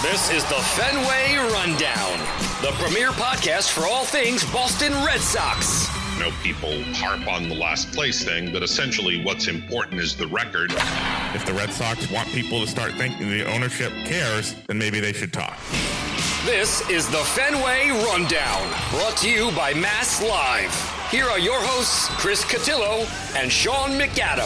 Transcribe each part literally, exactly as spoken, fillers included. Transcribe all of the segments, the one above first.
This is the Fenway Rundown, the premier podcast for all things Boston Red Sox. You know, people harp on the last place thing, but essentially what's important is the record. If the Red Sox want people to start thinking the ownership cares, then maybe they should talk. This is the Fenway Rundown, brought to you by Mass Live. Here are your hosts, Chris Cotillo and Sean McAdam.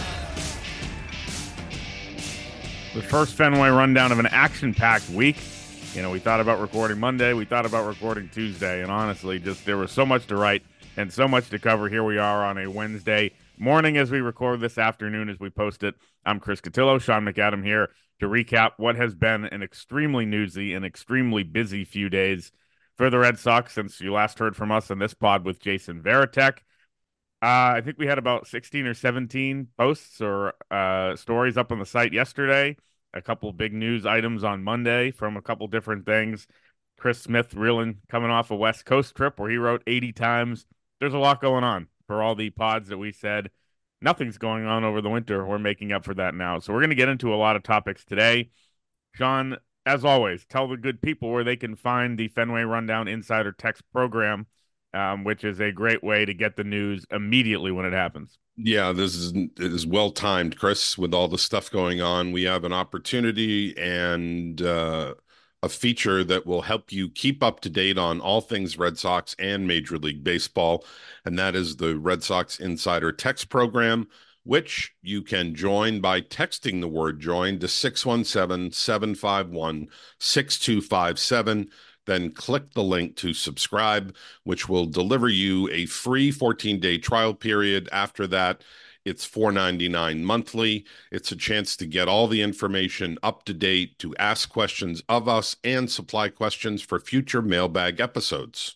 The first Fenway Rundown of an action-packed week. You know, we thought about recording Monday, we thought about recording Tuesday, and honestly, just there was so much to write and so much to cover. Here we are on a Wednesday morning as we record this afternoon as we post it. I'm Chris Cotillo, Sean McAdam here to recap what has been an extremely newsy and extremely busy few days for the Red Sox since you last heard from us on this pod with Jason Varitek. Uh, I think we had about sixteen or seventeen posts or uh, stories up on the site yesterday. A couple big news items on Monday from a couple different things. Chris Smith reeling coming off a West Coast trip where he wrote eighty times. There's a lot going on for all the pods that we said nothing's going on over the winter. We're making up for that now. So we're going to get into a lot of topics today. Sean, as always, tell the good people where they can find the Fenway Rundown Insider Text program, um, which is a great way to get the news immediately when it happens. Yeah, this is it is well timed, Chris, with all the stuff going on. We have an opportunity and uh, a feature that will help you keep up to date on all things Red Sox and Major League Baseball, and that is the Red Sox Insider Text program, which you can join by texting the word join to six one seven, seven five one, six two five seven. Then click the link to subscribe, which will deliver you a free fourteen-day trial period. After that, it's four ninety-nine monthly. It's a chance to get all the information up to date, to ask questions of us, and supply questions for future mailbag episodes.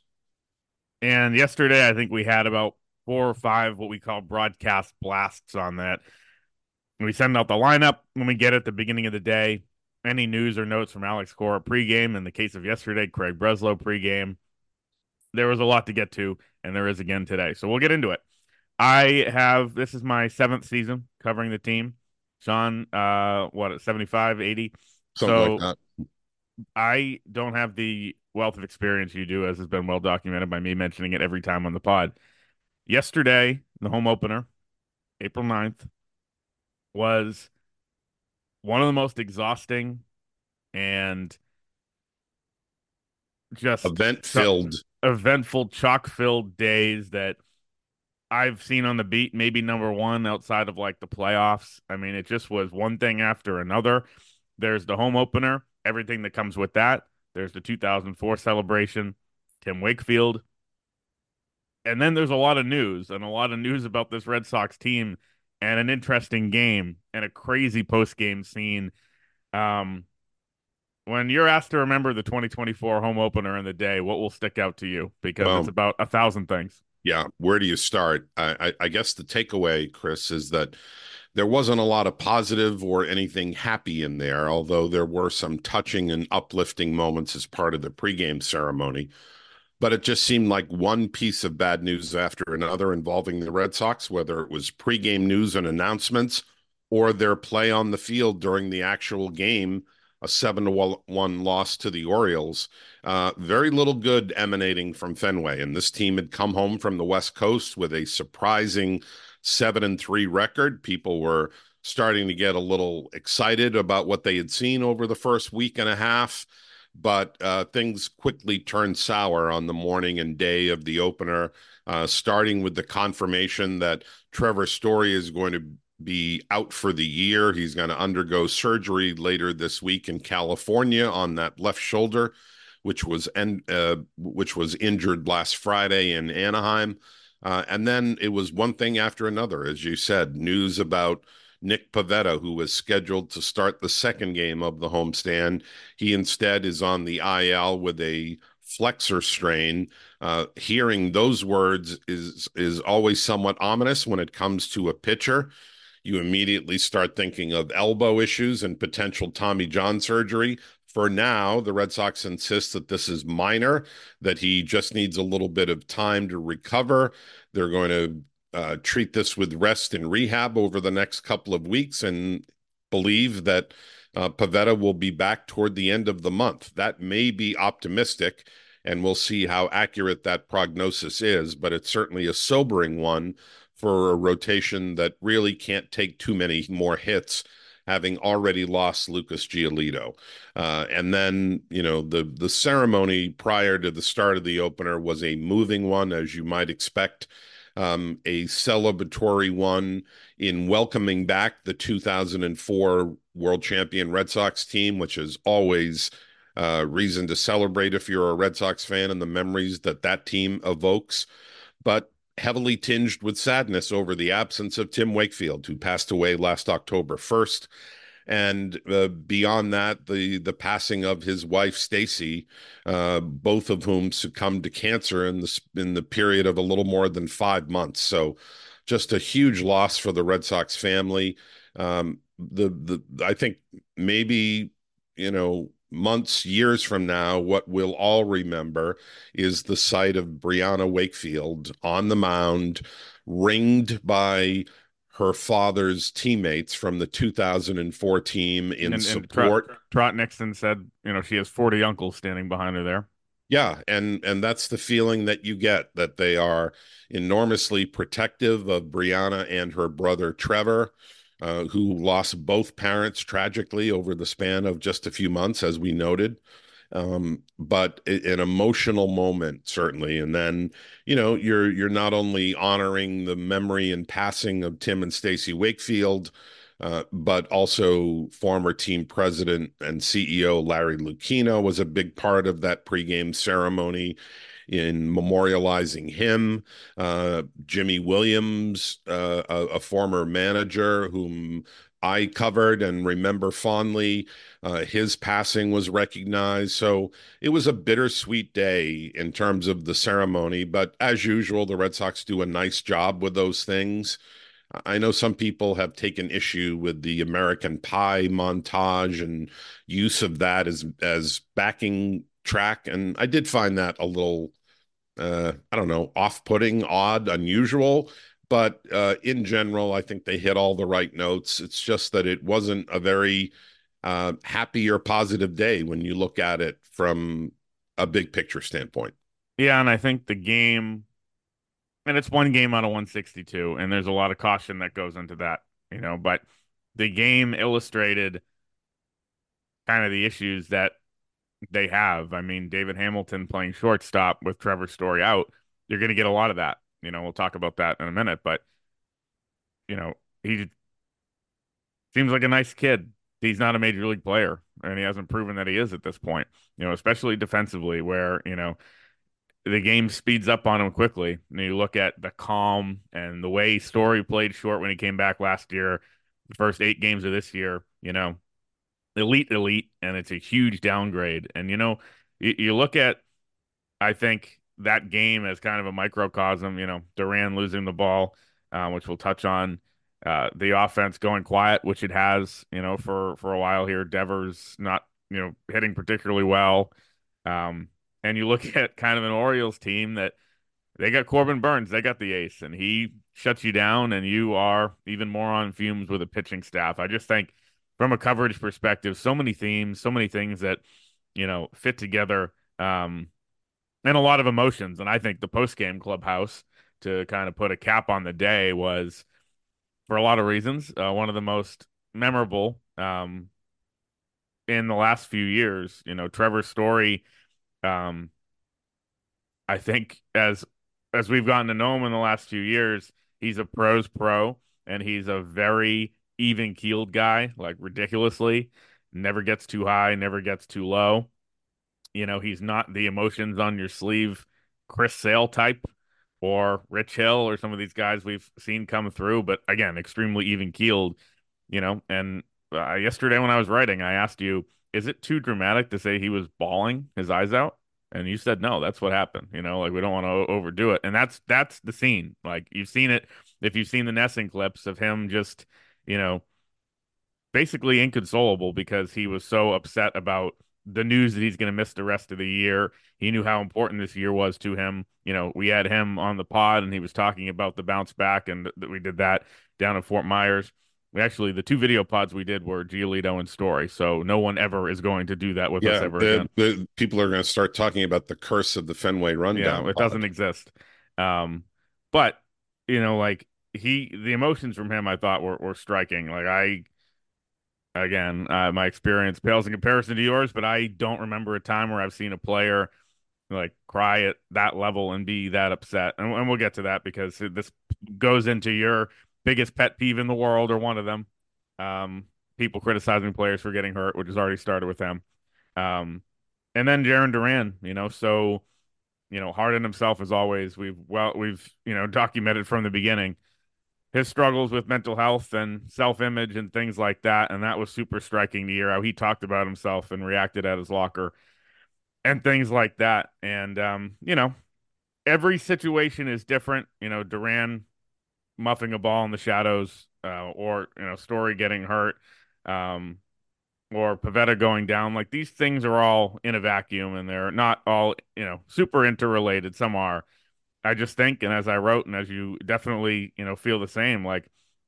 And yesterday, I think we had about four or five what we call broadcast blasts on that. We send out the lineup when we get it at the beginning of the day. Any news or notes from Alex Cora pregame. In the case of yesterday, Craig Breslow pregame. There was a lot to get to, and there is again today. So we'll get into it. I have, this is my seventh season covering the team. Sean, uh, what, seventy-five, eighty? Something so like that. I don't have the wealth of experience you do, as has been well documented by me mentioning it every time on the pod. Yesterday, the home opener, April ninth, was one of the most exhausting and just Event-filled. eventful, chock-filled days that I've seen on the beat, maybe number one outside of like the playoffs. I mean, it just was one thing after another. There's the home opener, everything that comes with that. There's the two thousand four celebration, Tim Wakefield. And then there's a lot of news and a lot of news about this Red Sox team and an interesting game and a crazy post-game scene. Um, when you're asked to remember the twenty twenty-four home opener in the day, what will stick out to you? Because Well, it's about a thousand things. Yeah, where do you start? I, I, I guess the takeaway, Chris, is that there wasn't a lot of positive or anything happy in there, although there were some touching and uplifting moments as part of the pregame ceremony. But it just seemed like one piece of bad news after another involving the Red Sox, whether it was pregame news and announcements or their play on the field during the actual game, a seven to one loss to the Orioles. Uh, very little good emanating from Fenway. And this team had come home from the West Coast with a surprising seven and three record. People were starting to get a little excited about what they had seen over the first week and a half. But uh, things quickly turned sour on the morning and day of the opener, uh, starting with the confirmation that Trevor Story is going to be out for the year. He's going to undergo surgery later this week in California on that left shoulder, which was en- uh, which was injured last Friday in Anaheim. Uh, and then it was one thing after another, as you said, news about Nick Pivetta, who was scheduled to start the second game of the homestand. He instead is on the I L with a flexor strain. Uh, hearing those words is is always somewhat ominous when it comes to a pitcher. You immediately start thinking of elbow issues and potential Tommy John surgery. For now, the Red Sox insist that this is minor, that he just needs a little bit of time to recover. They're going to uh, treat this with rest and rehab over the next couple of weeks and believe that Uh, Pavetta will be back toward the end of the month. That may be optimistic, and we'll see how accurate that prognosis is, but it's certainly a sobering one for a rotation that really can't take too many more hits, having already lost Lucas Giolito. Uh, and then, you know, the the ceremony prior to the start of the opener was a moving one, as you might expect, um, a celebratory one in welcoming back the two thousand four world champion Red Sox team, which is always uh, reason to celebrate if you're a Red Sox fan and the memories that that team evokes, but heavily tinged with sadness over the absence of Tim Wakefield, who passed away last October first. And uh, beyond that, the the passing of his wife Stacy, uh, both of whom succumbed to cancer in the in the period of a little more than five months. So, just a huge loss for the Red Sox family. Um, the the I think maybe you know months, years from now, what we'll all remember is the sight of Brianna Wakefield on the mound, ringed by her father's teammates from the two thousand four team in and, and support. Trot, Trot Nixon said, you know, she has forty uncles standing behind her there. Yeah, and and that's the feeling that you get, that they are enormously protective of Brianna and her brother Trevor, uh, who lost both parents tragically over the span of just a few months, as we noted. Um, but an emotional moment, certainly. And then, you know, you're you're not only honoring the memory and passing of Tim and Stacy Wakefield, uh, but also former team president and C E O Larry Lucchino was a big part of that pregame ceremony in memorializing him. Uh, Jimmy Williams, uh, a, a former manager whom I covered and remember fondly, uh, his passing was recognized. So it was a bittersweet day in terms of the ceremony. But as usual, the Red Sox do a nice job with those things. I know some people have taken issue with the American Pie montage and use of that as as backing track, and I did find that a little, uh, I don't know, off-putting, odd, unusual. But uh, in general, I think they hit all the right notes. It's just that it wasn't a very uh, happy or positive day when you look at it from a big picture standpoint. Yeah, and I think the game, and it's one game out of one sixty-two, and there's a lot of caution that goes into that, you know, but the game illustrated kind of the issues that they have. I mean, David Hamilton playing shortstop with Trevor Story out, you're going to get a lot of that. You know, we'll talk about that in a minute, but, you know, he seems like a nice kid. He's not a major league player, and he hasn't proven that he is at this point, you know, especially defensively, where, you know, the game speeds up on him quickly. And you look at the calm and the way Story played short when he came back last year, the first eight games of this year, you know, elite, elite, and it's a huge downgrade. And, you know, you, you look at, I think, that game as kind of a microcosm, you know, Duran losing the ball, uh, which we'll touch on, uh, the offense going quiet, which it has, you know, for, for a while here. Devers not, you know, hitting particularly well. Um, and you look at kind of an Orioles team that they got Corbin Burns, they got the ace, and he shuts you down, and you are even more on fumes with a pitching staff. I just think from a coverage perspective, so many themes, so many things that, you know, fit together, um, and a lot of emotions. And I think the post-game clubhouse, to kind of put a cap on the day, was, for a lot of reasons, uh, one of the most memorable um, in the last few years. You know, Trevor's Story, um, I think as as we've gotten to know him in the last few years, he's a pros pro, and he's a very even-keeled guy, like ridiculously. Never gets too high, never gets too low. You know, he's not the emotions on your sleeve Chris Sale type, or Rich Hill, or some of these guys we've seen come through, but again, extremely even-keeled, you know. And uh, yesterday when I was writing, I asked you, is it too dramatic to say he was bawling his eyes out? And you said, no, that's what happened. You know, like, we don't want to overdo it. And that's, that's the scene. Like, you've seen it. If you've seen the NESN clips of him just, you know, basically inconsolable because he was so upset about the news that he's going to miss the rest of the year. He knew how important this year was to him. You know, we had him on the pod, and he was talking about the bounce back, and that we did that down in Fort Myers. We actually, the two video pods we did were Giolito and Story, so no one ever is going to do that with us Yeah, ever the, again. the people are going to start talking about the curse of the Fenway Rundown. Yeah, it pod. doesn't exist. Um, but you know, like he, the emotions from him, I thought were were striking. Like I, again, uh, my experience pales in comparison to yours, but I don't remember a time where I've seen a player like cry at that level and be that upset. And, and we'll get to that because this goes into your biggest pet peeve in the world, or one of them. Um, people criticizing players for getting hurt, which has already started with them. Um, and then Jarren Duran, you know, so you know, hard on himself as always. We've well, we've you know documented from the beginning his struggles with mental health and self-image and things like that, and that was super striking to hear how he talked about himself and reacted at his locker and things like that. And um, you know, every situation is different. You know, Duran muffing a ball in the shadows, uh, or you know, Story getting hurt, um, or Pavetta going down. Like these things are all in a vacuum, and they're not all you know super interrelated. Some are. I just think, and as I wrote, and as you definitely you know feel the same, like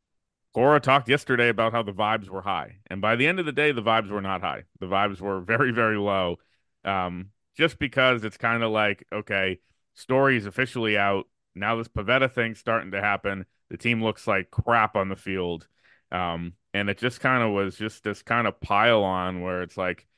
Cora talked yesterday about how the vibes were high, and by the end of the day, the vibes were not high. The vibes were very, very low. Um, just because it's kind of like, okay, Story's officially out. Now this Pavetta thing's starting to happen. The team looks like crap on the field. Um, and it just kind of was just this kind of pile on where it's like,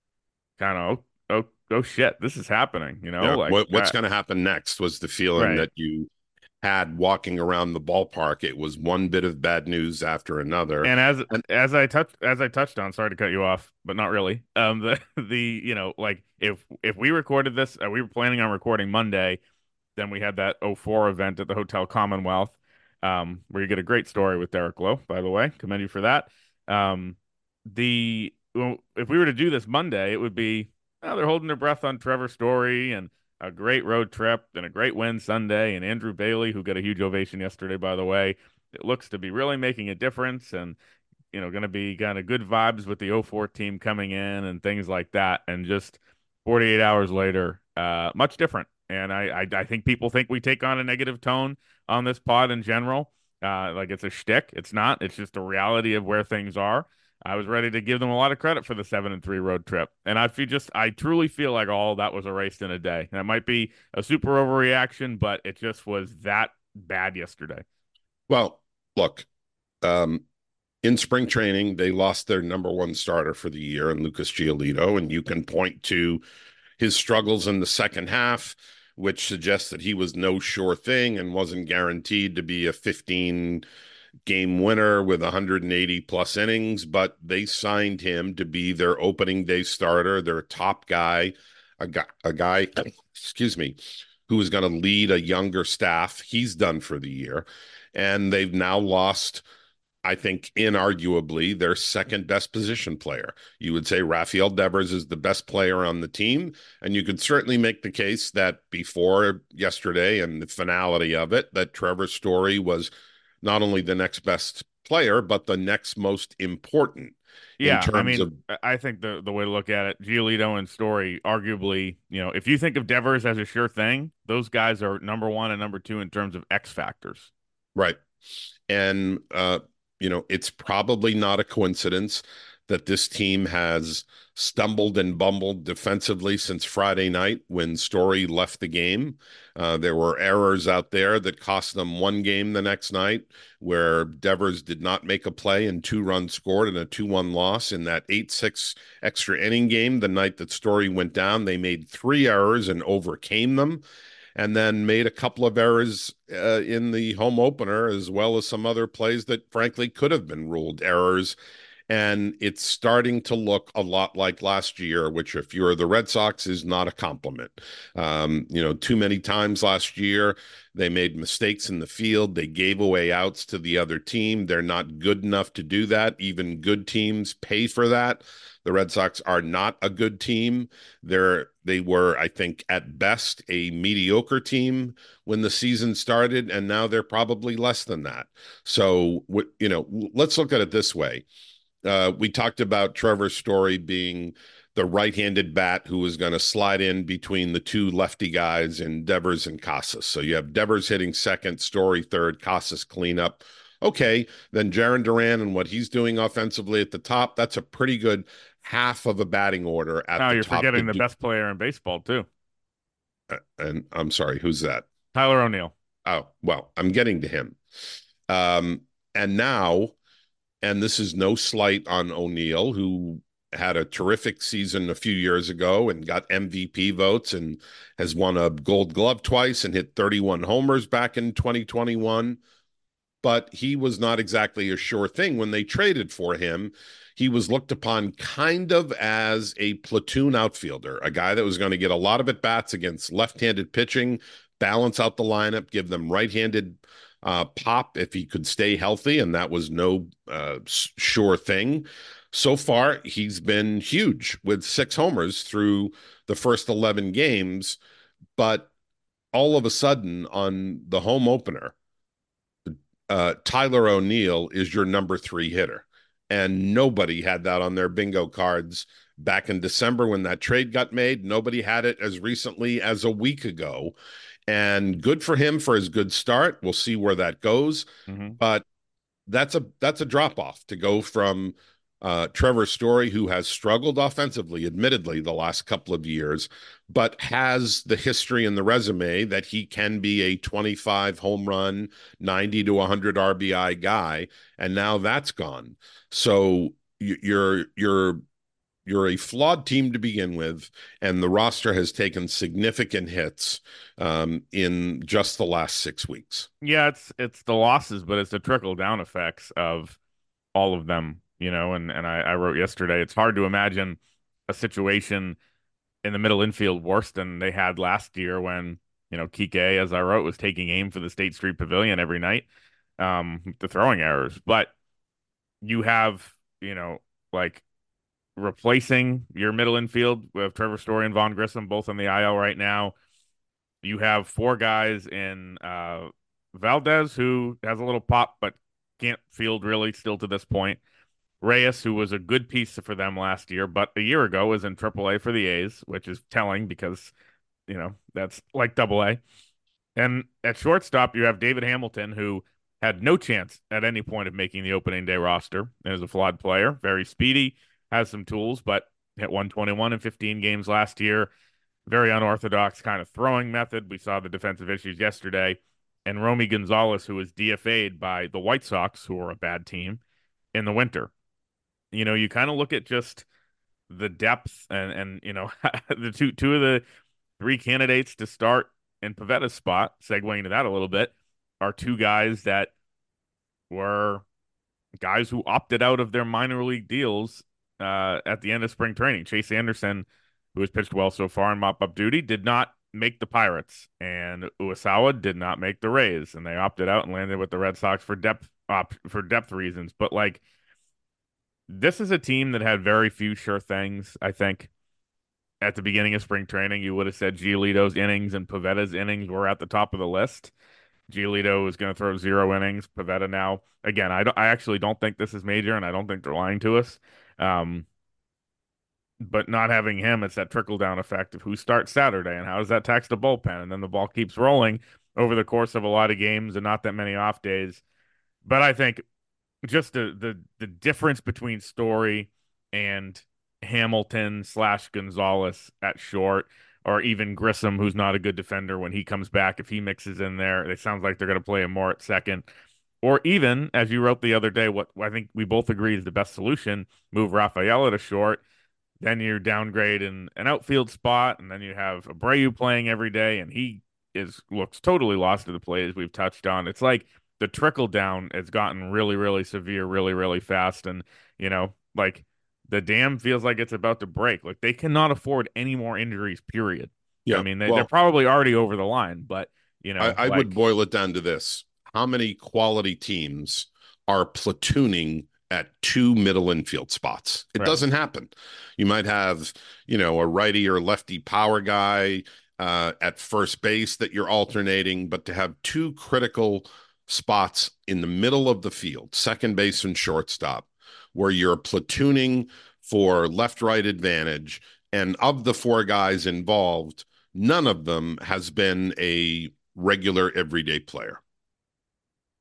kind of, oh, oh, oh shit, this is happening, you know? Yeah, Like, what, what's uh, going to happen next was the feeling right. that you had walking around the ballpark. It was one bit of bad news after another. And as And as I touched as I touched on, sorry to cut you off, but not really. Um, the the you know like if if we recorded this, uh, we were planning on recording Monday, then we had that oh four event at the Hotel Commonwealth, um, where you get a great story with Derek Lowe, by the way, commend you for that. Um, the well, if we were to do this Monday, it would be oh, they're holding their breath on Trevor Story and a great road trip and a great win Sunday, and Andrew Bailey, who got a huge ovation yesterday, by the way. It looks to be really making a difference, and you know, going to be kind of good vibes with the oh four team coming in and things like that. And just forty-eight hours later, uh, much different. And I, I, I think people think we take on a negative tone on this pod in general. Uh, like it's a shtick. It's not. It's just a reality of where things are. I was ready to give them a lot of credit for the seven and three road trip, and I feel just I truly feel like all that was erased in a day. That might be a super overreaction, but it just was that bad yesterday. well, look, um, in spring training, they lost their number one starter for the year in Lucas Giolito, and you can point to his struggles in the second half, which suggests that he was no sure thing and wasn't guaranteed to be a fifteen game winner with one hundred eighty plus innings, but they signed him to be their opening day starter, their top guy, a guy, a guy excuse me, who is going to lead a younger staff. He's done for the year. And they've now lost, I think, inarguably, their second best position player. You would say Rafael Devers is the best player on the team, and you could certainly make the case that before yesterday and the finality of it, that Trevor Story was not only the next best player, but the next most important in Yeah, I terms mean, of I think the the way to look at it, Giolito and Story, arguably, you know, if you think of Devers as a sure thing, those guys are number one and number two in terms of X factors. right. And uh, you know, it's probably not a coincidence that this team has stumbled and bumbled defensively since Friday night when Story left the game. Uh, there were errors out there that cost them one game the next night, where Devers did not make a play and two runs scored in a two one loss. In that eight six extra inning game, the night that Story went down, they made three errors and overcame them, and then made a couple of errors uh, in the home opener, as well as some other plays that frankly could have been ruled errors. And it's starting to look a lot like last year, which if you're the Red Sox is not a compliment. Um, you know, too many times last year, they made mistakes in the field. They gave away outs to the other team. They're not good enough to do that. Even good teams pay for that. The Red Sox are not a good team. They're, they were, I think, at best a mediocre team when the season started, and now they're probably less than that. So, you know, let's look at it this way. Uh, we talked about Trevor Story being the right-handed bat who was going to slide in between the two lefty guys in Devers and Casas. So you have Devers hitting second, Story third, Casas cleanup. Okay, then Jaron Duran and what he's doing offensively at the top, that's a pretty good half of a batting order at Now the you're top to forgetting the do. best player in baseball too, uh, And I'm sorry, who's that? Tyler O'Neill. Oh, well, I'm getting to him. Um, and now, and this is no slight on O'Neill, who had a terrific season a few years ago and got M V P votes and has won a Gold Glove twice and hit thirty-one homers back in twenty twenty-one. But he was not exactly a sure thing when they traded for him. He was looked upon kind of as a platoon outfielder, a guy that was going to get a lot of at bats against left-handed pitching, balance out the lineup, give them right-handed uh, pop if he could stay healthy, and that was no uh, sure thing. So far, he's been huge with six homers through the first eleven games, but all of a sudden on the home opener, uh, Tyler O'Neill is your number three hitter. And nobody had that on their bingo cards back in December when that trade got made. Nobody had it as recently as a week ago. And good for him for his good start. We'll see where that goes. Mm-hmm. But that's a that's a drop off to go from uh, Trevor Story, who has struggled offensively, admittedly, the last couple of years, but has the history and the resume that he can be a twenty-five home run, ninety to one hundred R B I guy, and now that's gone. So you're you're you're a flawed team to begin with, and the roster has taken significant hits um, in just the last six weeks. Yeah, it's it's the losses, but it's the trickle down effects of all of them, you know. And and I, I wrote yesterday, it's hard to imagine a situation in the middle infield worse than they had last year when, you know, Kike, as I wrote, was taking aim for the State Street Pavilion every night, um, the throwing errors. But you have, you know, like replacing your middle infield with Trevor Story and Vaughn Grissom, both on the I L right now. You have four guys in uh, Valdez, who has a little pop, but can't field really still to this point. Reyes, who was a good piece for them last year, but a year ago was in triple A for the A's, which is telling because, you know, that's like double A. And at shortstop, you have David Hamilton, who had no chance at any point of making the opening day roster and is a flawed player, very speedy, has some tools, but hit one twenty-one in fifteen games last year. Very unorthodox kind of throwing method. We saw the defensive issues yesterday. And Romy Gonzalez, who was D F A'd by the White Sox, who are a bad team, in the winter. You know, you kind of look at just the depth and, and you know, the two two of the three candidates to start in Pavetta's spot, segueing into that a little bit, are two guys that were guys who opted out of their minor league deals uh, at the end of spring training. Chase Anderson, who has pitched well so far in mop-up duty, did not make the Pirates, and Uesawa did not make the Rays, and they opted out and landed with the Red Sox for depth op- for depth reasons. But like, this is a team that had very few sure things. I think at the beginning of spring training, you would have said Giolito's innings and Pavetta's innings were at the top of the list. Giolito is going to throw zero innings. Pavetta now, again, I don't, I actually don't think this is major, and I don't think they're lying to us. Um, but not having him, it's that trickle down effect of who starts Saturday and how does that tax the bullpen, and then the ball keeps rolling over the course of a lot of games and not that many off days. But I think just the the the difference between Story and Hamilton slash Gonzalez at short, or even Grissom, who's not a good defender when he comes back, if he mixes in there, it sounds like they're going to play him more at second. Or even, as you wrote the other day, what I think we both agree is the best solution, move Rafaela to short. Then you downgrade in an outfield spot, and then you have Abreu playing every day, and he is looks totally lost to the play, as we've touched on. It's like the trickle down has gotten really, really severe, really, really fast. And, you know, like the dam feels like it's about to break. Like they cannot afford any more injuries, period. Yeah. I mean, they, well, they're probably already over the line, but, you know, I, I like, would boil it down to this. How many quality teams are platooning at two middle infield spots? It right. doesn't happen. You might have, you know, a righty or lefty power guy uh, at first base that you're alternating, but to have two critical spots in the middle of the field, second base and shortstop, where you're platooning for left-right advantage, and of the four guys involved, none of them has been a regular everyday player.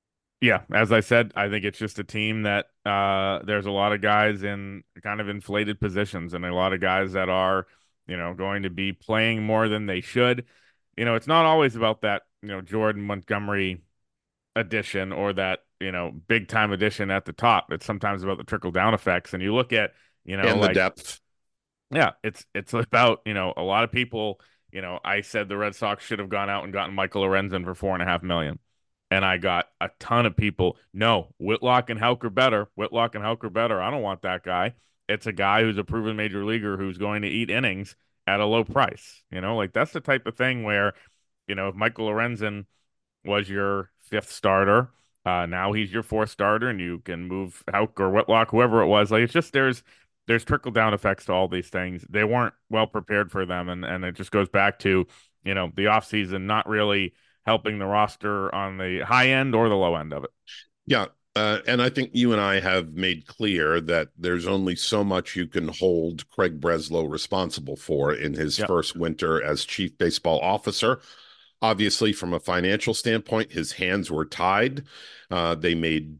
Yeah, as I said, I think it's just a team that uh, there's a lot of guys in kind of inflated positions and a lot of guys that are, you know, going to be playing more than they should. You know, it's not always about that, you know, Jordan Montgomery addition or that, you know, big time addition at the top. It's sometimes about the trickle down effects. And you look at, you know, And the like, depth. yeah, it's it's about, you know, a lot of people, you know, I said the Red Sox should have gone out and gotten Michael Lorenzen for four and a half million. And I got a ton of people, no, Whitlock and Houck are better. Whitlock and Houck are better. I don't want that guy. It's a guy who's a proven major leaguer who's going to eat innings at a low price. You know, like that's the type of thing where, you know, if Michael Lorenzen was your fifth starter, uh, now he's your fourth starter, and you can move Houck or Whitlock, whoever it was. Like it's just there's there's trickle down effects to all these things. They weren't well prepared for them, and and it just goes back to, you know, the offseason not really helping the roster on the high end or the low end of it. Yeah. Uh, and I think you and I have made clear that there's only so much you can hold Craig Breslow responsible for in his Yep. first winter as chief baseball officer. Obviously, from a financial standpoint, his hands were tied. Uh, they made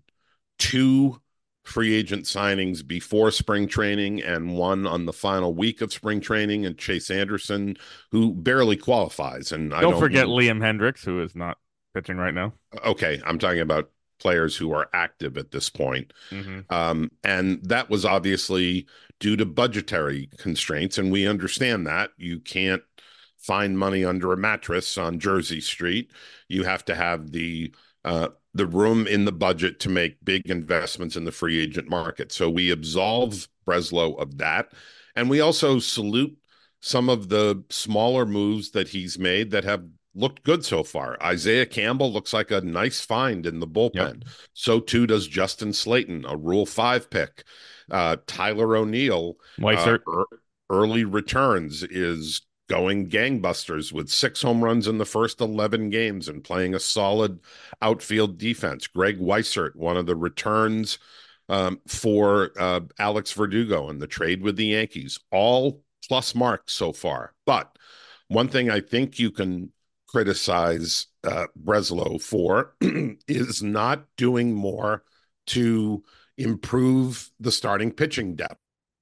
two free agent signings before spring training and one on the final week of spring training, and Chase Anderson, who barely qualifies. And I Don't don't forget mean, Liam Hendricks, who is not pitching right now. okay, I'm talking about players who are active at this point. Mm-hmm. Um, and that was obviously due to budgetary constraints. And we understand that. You can't find money under a mattress on Jersey Street. You have to have the uh, the room in the budget to make big investments in the free agent market. So we absolve Breslow of that. And we also salute some of the smaller moves that he's made that have looked good so far. Isaiah Campbell looks like a nice find in the bullpen. Yep. So too does Justin Slayton, a Rule five pick. Uh, Tyler O'Neill, uh, er, early returns, is going gangbusters with six home runs in the first eleven games and playing a solid outfield defense. Greg Weissert, one of the returns um, for uh, Alex Verdugo in the trade with the Yankees, all plus marks so far. But one thing I think you can criticize uh, Breslow for is not doing more to improve the starting pitching depth.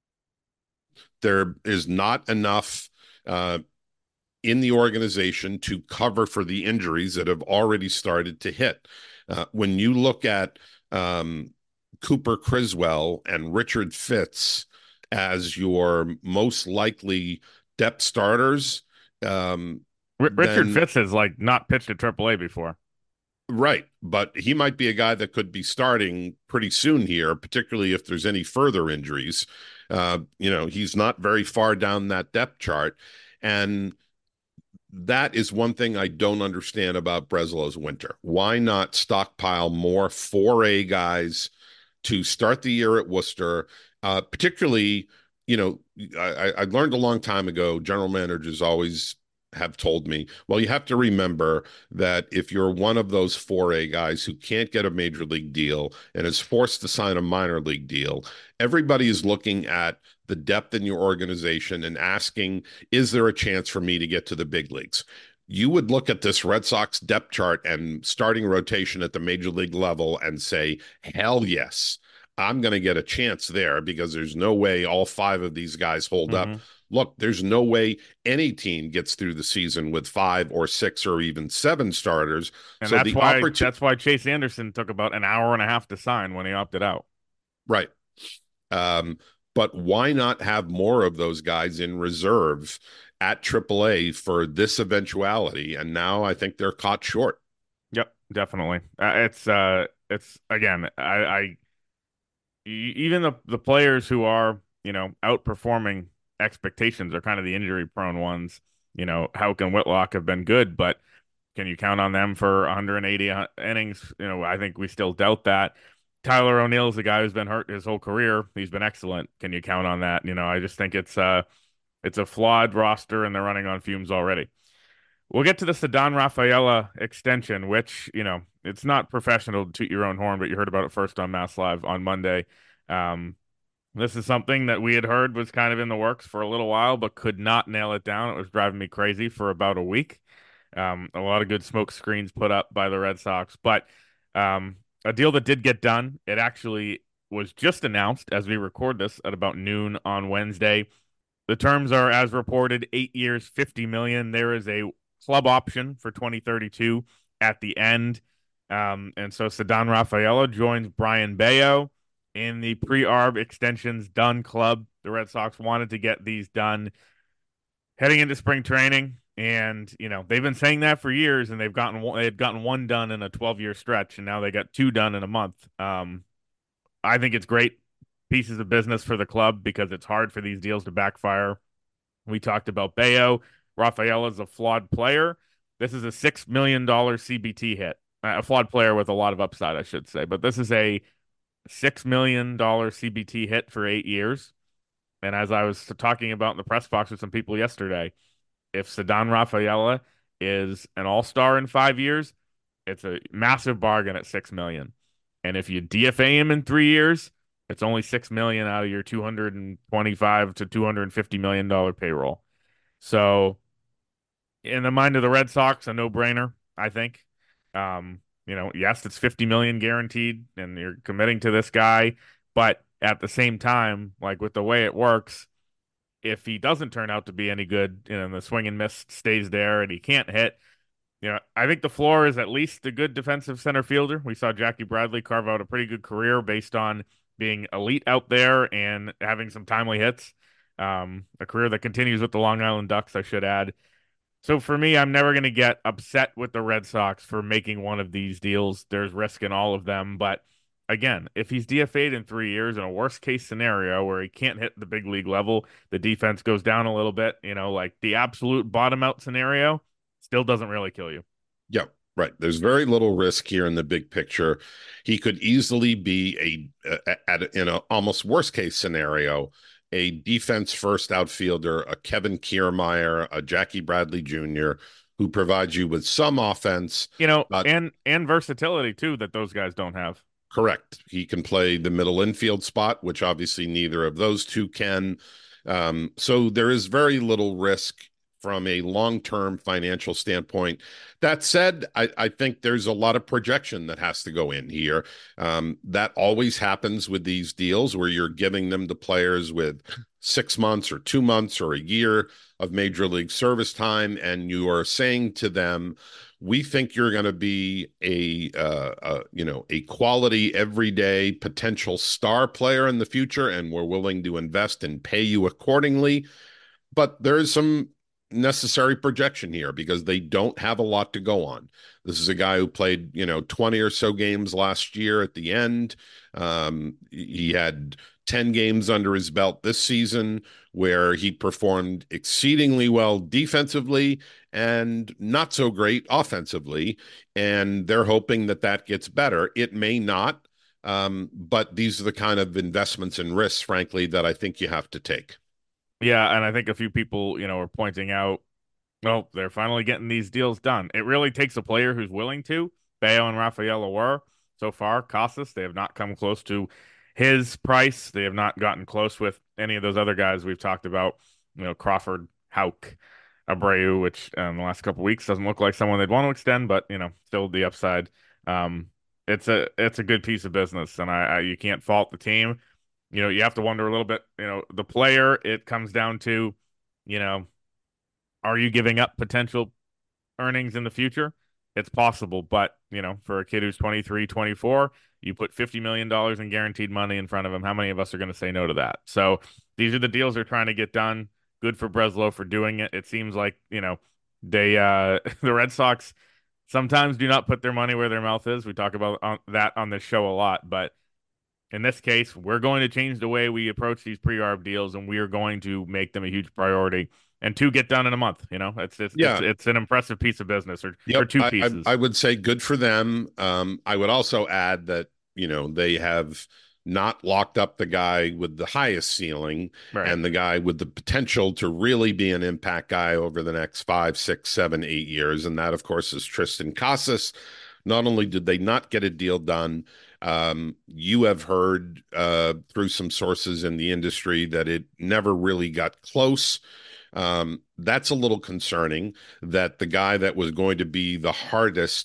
There is not enough uh, in the organization to cover for the injuries that have already started to hit. Uh, when you look at um, Cooper Criswell and Richard Fitts as your most likely depth starters, um, Richard then, Fitts has like not pitched at triple A before. Right. But he might be a guy that could be starting pretty soon here, particularly if there's any further injuries. Uh, you know, he's not very far down that depth chart. And that is one thing I don't understand about Breslow's winter. Why not stockpile more four A guys to start the year at Worcester, uh, particularly, you know, I, I learned a long time ago, general managers always have told me, well, you have to remember that if you're one of those four A guys who can't get a major league deal and is forced to sign a minor league deal, everybody is looking at the depth in your organization and asking, is there a chance for me to get to the big leagues? You would look at this Red Sox depth chart and starting rotation at the major league level and say, hell yes, I'm going to get a chance there, because there's no way all five of these guys hold mm-hmm. up. Look, there's no way any team gets through the season with five or six or even seven starters. And so that's the why opportun- that's why Chase Anderson took about an hour and a half to sign when he opted out. Right. Um, but why not have more of those guys in reserve at triple A for this eventuality? And now I think they're caught short. Yep, definitely. Uh, it's uh, it's again, I, I even the the players who are, you know, outperforming expectations are kind of the injury prone ones. You know, Houck and Whitlock have been good, but can you count on them for one hundred eighty innings? You know, I think we still doubt that. Tyler O'Neill is a guy who's been hurt his whole career. He's been excellent. Can you count on that? You know, I just think it's uh it's a flawed roster and they're running on fumes already. We'll get to the Ceddanne Rafaela extension, which, you know, it's not professional to toot your own horn, but you heard about it first on Mass Live on Monday. Um, This is something that we had heard was kind of in the works for a little while, but could not nail it down. It was driving me crazy for about a week. Um, a lot of good smoke screens put up by the Red Sox, but um, a deal that did get done. It actually was just announced as we record this at about noon on Wednesday. The terms are, as reported, eight years, fifty million. There is a club option for twenty thirty-two at the end. Um, and so Ceddanne Rafaela joins Brayan Bello in the pre-arb extensions done club. The Red Sox wanted to get these done heading into spring training. And, you know, they've been saying that for years, and they've gotten they had gotten one done in a twelve-year stretch, and now they got two done in a month. Um, I think it's great pieces of business for the club because it's hard for these deals to backfire. We talked about Bello. Rafaela's a flawed player. This is a six million dollars C B T hit. A flawed player with a lot of upside, I should say. But this is a six million dollars C B T hit for eight years. And as I was talking about in the press box with some people yesterday, if Ceddanne Rafaela is an all-star in five years, it's a massive bargain at six million dollars. And if you D F A him in three years, it's only six million dollars out of your two hundred twenty-five to two hundred fifty million dollars payroll. So in the mind of the Red Sox, a no-brainer, I think. Um, you know, yes, it's fifty million dollars guaranteed and you're committing to this guy, but at the same time, like with the way it works, if he doesn't turn out to be any good, you know, and the swing and miss stays there and he can't hit, you know, I think the floor is at least a good defensive center fielder. We saw Jackie Bradley carve out a pretty good career based on being elite out there and having some timely hits. Um, a career that continues with the Long Island Ducks, I should add. So for me, I'm never going to get upset with the Red Sox for making one of these deals. There's risk in all of them. But again, if he's D F A'd in three years in a worst case scenario where he can't hit the big league level, the defense goes down a little bit, you know, like the absolute bottom out scenario still doesn't really kill you. Yeah, right. There's very little risk here in the big picture. He could easily be a, a, a in a almost worst case scenario, a defense first outfielder, a Kevin Kiermaier, a Jackie Bradley Junior, who provides you with some offense, you know, uh, and and versatility too that those guys don't have. Correct. He can play the middle infield spot, which obviously neither of those two can. Um, so there is very little risk from a long-term financial standpoint. That said, I, I think there's a lot of projection that has to go in here. Um, that always happens with these deals where you're giving them to players with six months or two months or a year of major league service time, and you are saying to them, we think you're going to be a, uh, uh, you know, a quality everyday potential star player in the future, and we're willing to invest and pay you accordingly. But there is some necessary projection here because they don't have a lot to go on. This is a guy who played, you know, twenty or so games last year at the end. Um, he had ten games under his belt this season where he performed exceedingly well defensively and not so great offensively. And they're hoping that that gets better. It may not, um, but these are the kind of investments and risks, frankly, that I think you have to take. Yeah, and I think a few people, you know, are pointing out, well, they're finally getting these deals done. It really takes a player who's willing to. Bello and Rafaela were. So far, Casas, they have not come close to his price. They have not gotten close with any of those other guys we've talked about, you know, Crawford, Houck, Abreu, which in the last couple of weeks doesn't look like someone they'd want to extend, but, you know, still the upside. Um, it's a it's a good piece of business, and I, I you can't fault the team. You know, you have to wonder a little bit, you know, the player, it comes down to, you know, are you giving up potential earnings in the future? It's possible, but, you know, for a kid who's twenty-three, twenty-four, you put fifty million dollars in guaranteed money in front of him. How many of us are going to say no to that? So these are the deals they're trying to get done. Good for Breslow for doing it. It seems like, you know, they, uh, the Red Sox sometimes do not put their money where their mouth is. We talk about on, that on this show a lot, but in this case, we're going to change the way we approach these pre-arb deals, and we are going to make them a huge priority. And two get done in a month. You know, it's it's yeah. it's, it's an impressive piece of business, or, yep. or two I, pieces. I, I would say good for them. Um, I would also add that, you know, they have not locked up the guy with the highest ceiling Right. and the guy with the potential to really be an impact guy over the next five, six, seven, eight years. And that, of course, is Triston Casas. Not only did they not get a deal done, um, you have heard uh, through some sources in the industry that it never really got close. Um, that's a little concerning that the guy that was going to be the hardest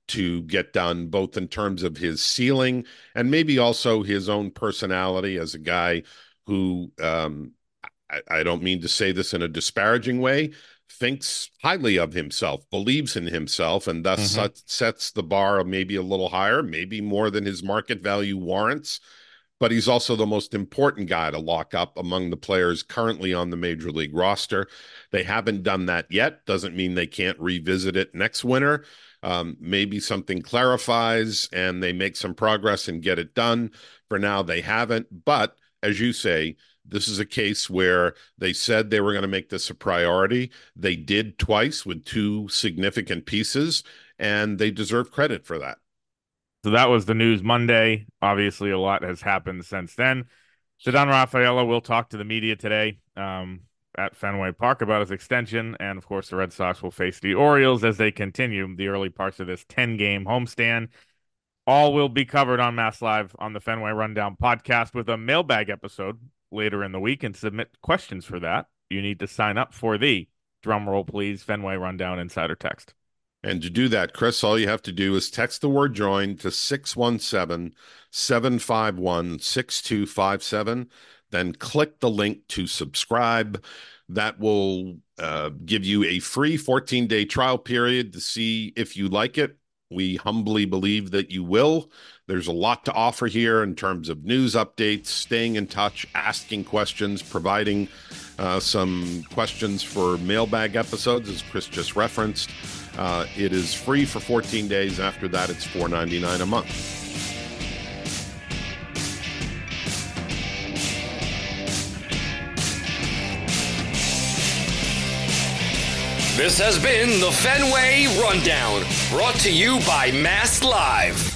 to get done, both in terms of his ceiling and maybe also his own personality as a guy who, um, I, I don't mean to say this in a disparaging way, thinks highly of himself, believes in himself, and thus Mm-hmm. set, sets the bar maybe a little higher, maybe more than his market value warrants. But he's also the most important guy to lock up among the players currently on the major league roster. They haven't done that yet. Doesn't mean they can't revisit it next winter. Um, maybe something clarifies and they make some progress and get it done. For now, they haven't. But as you say, this is a case where they said they were going to make this a priority. They did twice with two significant pieces, and they deserve credit for that. So that was the news Monday. Obviously, a lot has happened since then. Ceddanne Rafaela will talk to the media today um, at Fenway Park about his extension. And, of course, the Red Sox will face the Orioles as they continue the early parts of this ten-game homestand. All will be covered on Mass Live on the Fenway Rundown podcast with a mailbag episode later in the week. And submit questions for that. You need to sign up for the, drumroll please, Fenway Rundown Insider Text. And to do that, Chris, all you have to do is text the word join to six one seven, seven five one, six two five seven. Then click the link to subscribe. That will uh, give you a free fourteen-day trial period to see if you like it. We humbly believe that you will. There's a lot to offer here in terms of news updates, staying in touch, asking questions, providing uh, some questions for mailbag episodes, as Chris just referenced. Uh, it is free for fourteen days. After that, it's four ninety-nine a month. This has been the Fenway Rundown, brought to you by Mass Live.